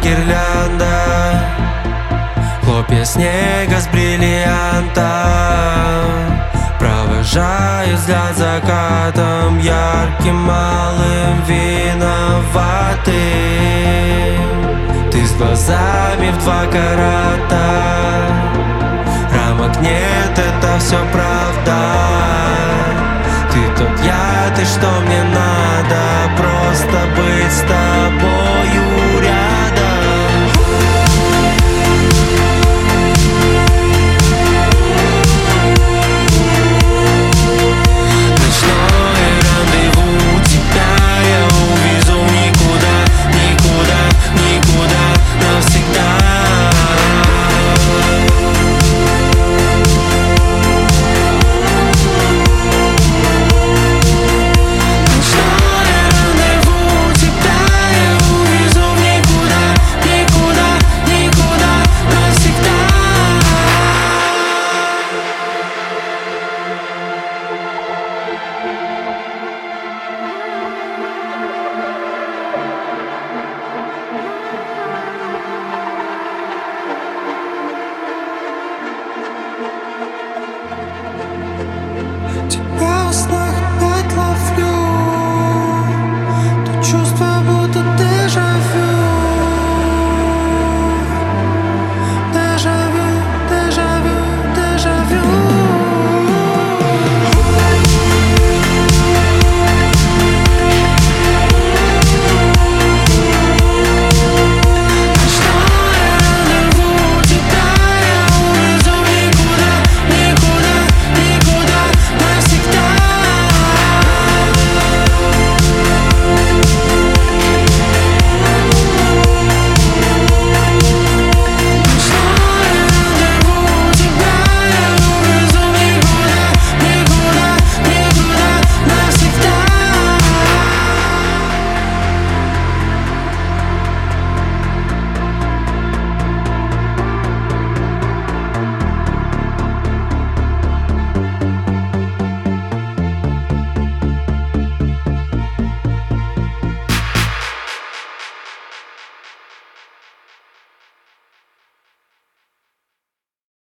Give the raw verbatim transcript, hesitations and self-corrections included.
гирлянда, хлопья снега с бриллиантом провожаю взгляд закатом ярким малым виноватым. Ты с глазами в два карата, рамок нет, это все правда. Ты тот я, ты что мне надо, просто быть с тобой.